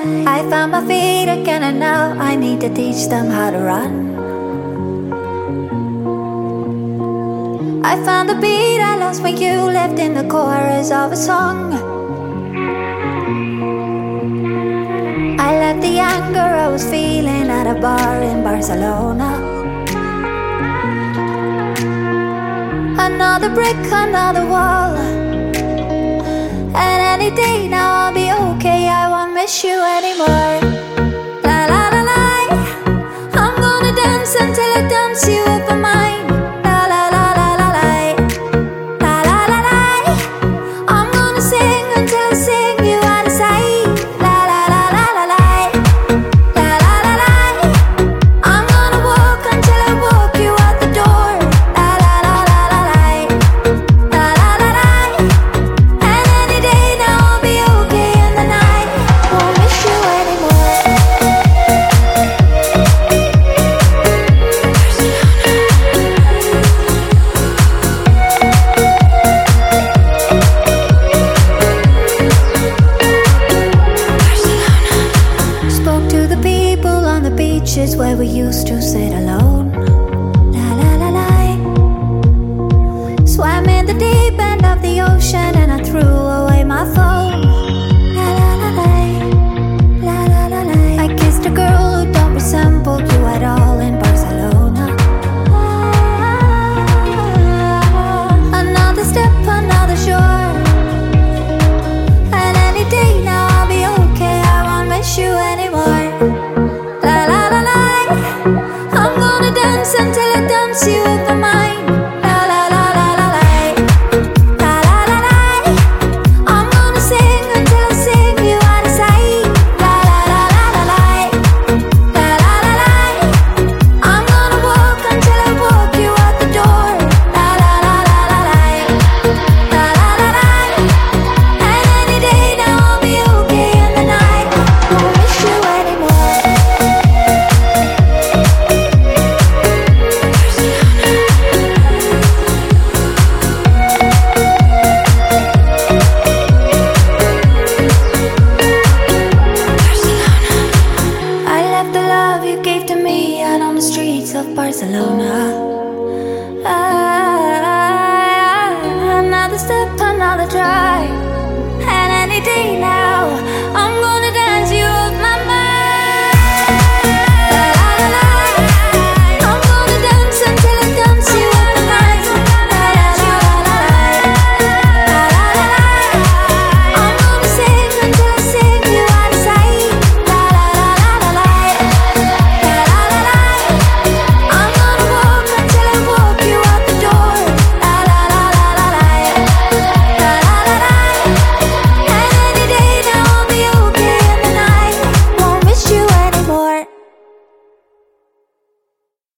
I found my feet again and now I need to teach them how to run. I found the beat I lost when you left in the chorus of a song. I left the anger I was feeling at a bar in Barcelona. Another brick, another wall. And any day now I'll be okay, I won't miss you anymore. La la la la, I'm gonna dance until I dance you off my mind. La la la la la la, la la la la, I'm gonna sing until I sing you out of sight. La la la la la la, la la la la, I'm gonna walk until I walk you out the door. La la la la la la, la la la la, and any day now I'll be okay in the night. Won't miss you anymore. Spoke to the people on the beaches where we used to sit alone. La la la la. Swam in the deep end of the ocean and I threw away my phone. La la la la. La la la la. I kissed a girl who don't resemble you at all in Barcelona. Another step, another shore. And any day now I'll be okay, I won't miss you anymore. La la la la, I'm gonna dance until I dance you off my mind. La la la la la la, la la la la, I'm gonna sing until I sing you out of sight. La la la la la la, la la la la, I'm gonna walk until I walk you out the door. La la la la la la, la la la la, and any day now I'll be okay in the night. Won't miss you anymore. I left the love you gave to me out on the streets of Barcelona. Another step, another try, and any day now I'm gonna